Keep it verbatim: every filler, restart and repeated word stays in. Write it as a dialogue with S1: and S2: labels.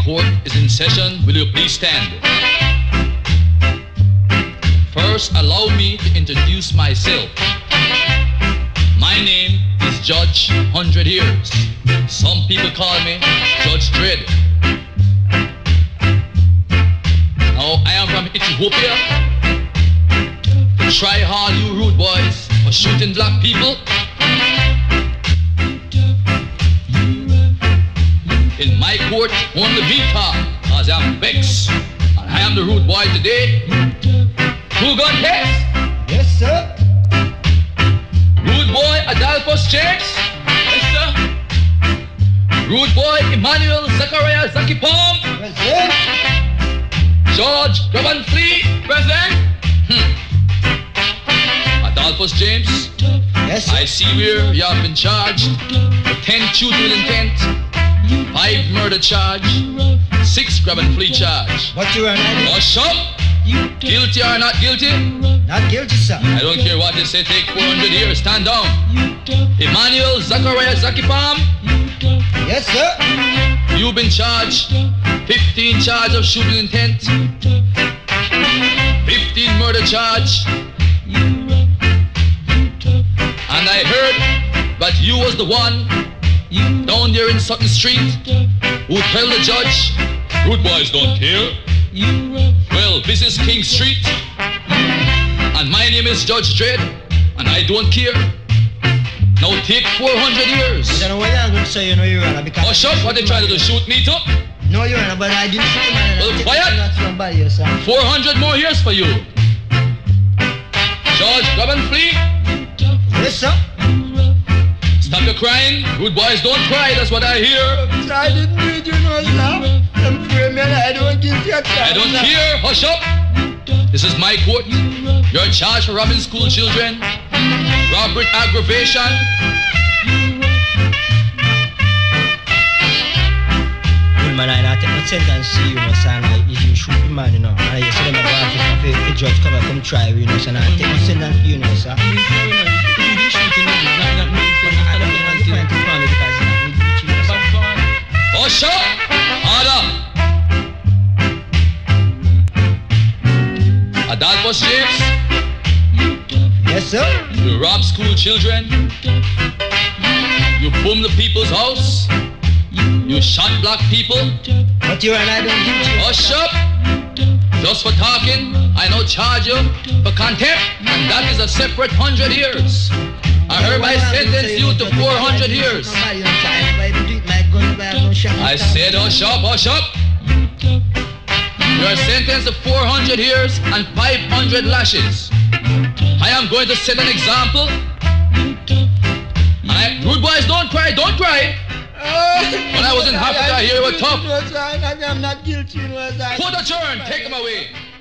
S1: court is in session. Will you please stand? First, allow me to introduce myself. My name is Judge Hundred Years. Some people call me Judge Dread. Now, I am from Ethiopia. Try hard, you rude boys, for shooting black people. In my court, only me talk, cause I'm vexed. And I am the rude boy today. Two gun test.
S2: Yes, sir.
S1: Rude boy Adolphus James. Yes, sir. Rude boy Emmanuel Zachariah Zaki Palm.
S2: Present.
S1: George Graban Flea. Present. Hmm. Adolphus James.
S2: Yes, sir.
S1: I see where you have been charged with ten shooting with intent, five murder charge, six grab and flee charge.
S2: What you are not?
S1: Hush up! Guilty or not guilty?
S2: Not guilty, sir.
S1: I don't care what they say, take four hundred years, stand down. Emmanuel Zachariah Zaki Palm,
S2: Yes, sir.
S1: you've been charged fifteen charge of shooting intent, fifteen murder charge, and I heard that you was the one down there in Sutton Street who tell the judge, rude boys don't care. Well, this is King Street, and my name is Judge Dread, and I don't care. Now take four hundred years.
S2: I don't know what I'm going to say, you know, Your Honor, because...
S1: Oh, shut, what they try to do, shoot me too?
S2: No, Your Honor, but I didn't shoot the man.
S1: Well, quiet.
S2: Not somebody else, sir.
S1: four hundred more years for you. George Graban Flea,
S2: Yes, sir.
S1: stop your crying. Rude boys don't cry, that's what I hear.
S2: I didn't do it, you know, sir. I'm free, man. I don't give you a
S1: I don't care, hush up. This is my court. You're charged for robbing school children, robbery, aggravation.
S2: Well, man, I not take no sentence to you, know, son. Like, if you shoot the man, you know, and I say them about it, if the judge come and come try, you know, son, I take no sentence to you, know, sir.
S1: Hush up! Order! Adolphus James,
S2: Yes, sir.
S1: you rob school children, you boom the people's house, you shot black people.
S2: But Your Honor, I don't give you.
S1: Hush up! Just for talking, I now charge you for contempt, and that is a separate hundred years. I hereby sentence you to four hundred years. I said hush up, hush up! You are sentenced to four hundred years and five hundred lashes. I am going to set an example. I, rude boys, don't cry, don't cry. When I was in Africa, here you were tough.
S2: I'm not guilty.
S1: Put a turn, take them away.